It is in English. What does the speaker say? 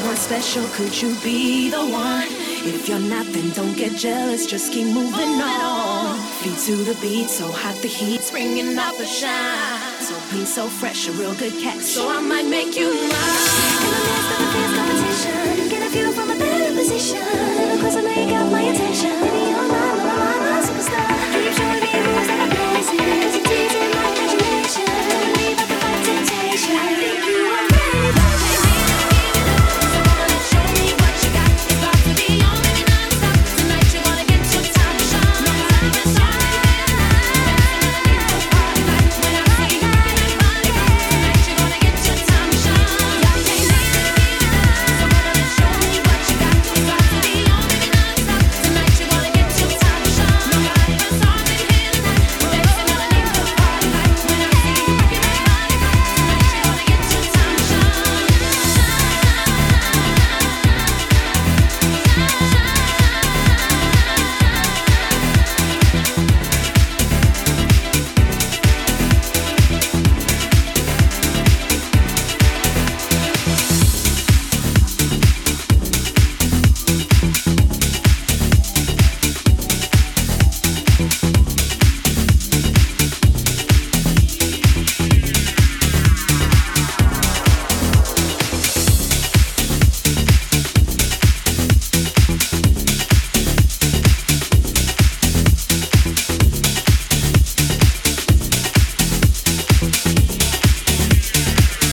someone special, could you be the one? If you're not, then don't get jealous, just keep moving on. Feet to the beat, so hot the heat's bringing out the shine. So clean, so fresh, a real good catch. So I might make you